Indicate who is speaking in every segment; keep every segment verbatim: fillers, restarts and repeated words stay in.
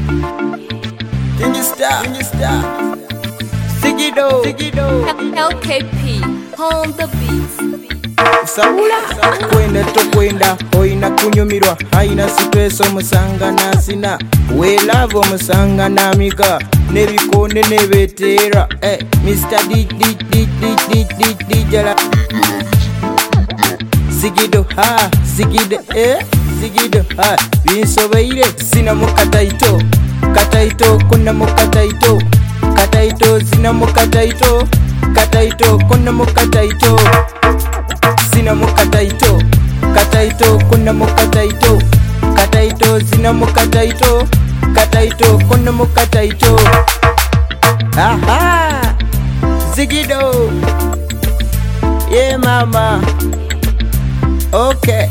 Speaker 1: King Star, King Star, Sigido, Sigido,
Speaker 2: L K P, on the beats.
Speaker 1: Sabula, kwenda tokwenda, hoina kunyumirwa, haina stress omusanga nasina. We love omusanga namika, nebikone nebetera. Eh, Mister D D D D D D D jala. Sigido ha, Sigido eh, Sigido ha. Binsobeire sina mukataito, kataito kuna mukataito, kataito sina mukataito, kataito kuna mukataito. Sina mukataito, kataito kuna mukataito, kataito sina mukataito, kataito kuna mukataito. Aha, Sigido, yeah mama, okay.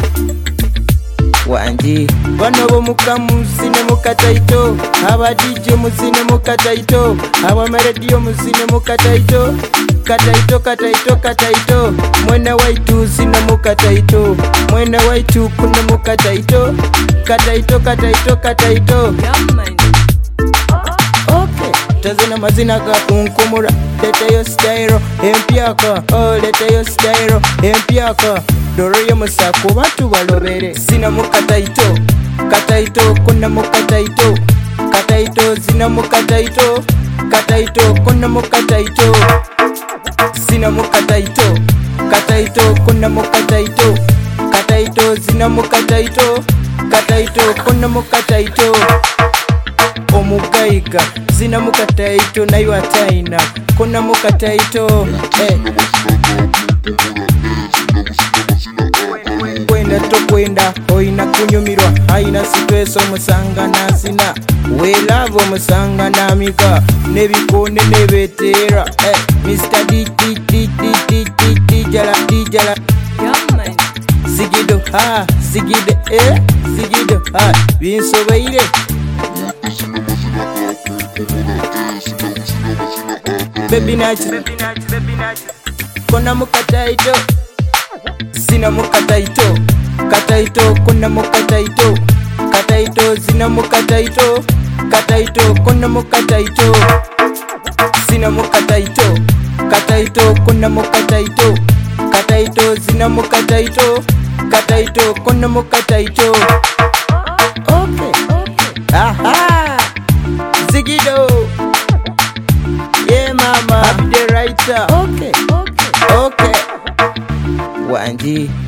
Speaker 1: Wanji bano bo mukamu sine mukataito, aba D J musine mukataito, aba radio musine mukataito, kataito kataito kataito. Mwena waitu sine mukataito, mwena waitu kuna mukataito, kataito kataito kataito. Okay, tazina mazina ga kunkumura, leta yo styro empyaka, oh leta yo styro empyaka. Doro yo musako batu balobere sina mukataito, kataito kuna mukataito, kataito sina mukataito, kataito kuna mukataito. Sina mukataito, kataito kuna mukataito, kataito sina mukataito, kataito kuna mukataito. Omugaiga sina mukataito nayo ataina kuna mukataito. Eh, kwenda tokwenda hoina kunyumirwa, haina stress omusanga nasina. We love omusanga namika, nebikone nebetera. Eh, Mister D D D D D D D jala D jala. Sigido ha, Sigido eh, Sigido ha. Binsobeire baby nachi, baby nachi, baby nachi. Kuna mukataito, sina mukataito, kataito kuna mukataito, kataito sina mukataito, kataito kuna mukataito. Sina mukataito, kataito kuna mukataito, kataito sina mukataito, kataito kuna mukataito. Okay, aha, Sigido, yeah mama, happy day writer. Okay, okay, okay. Wanji.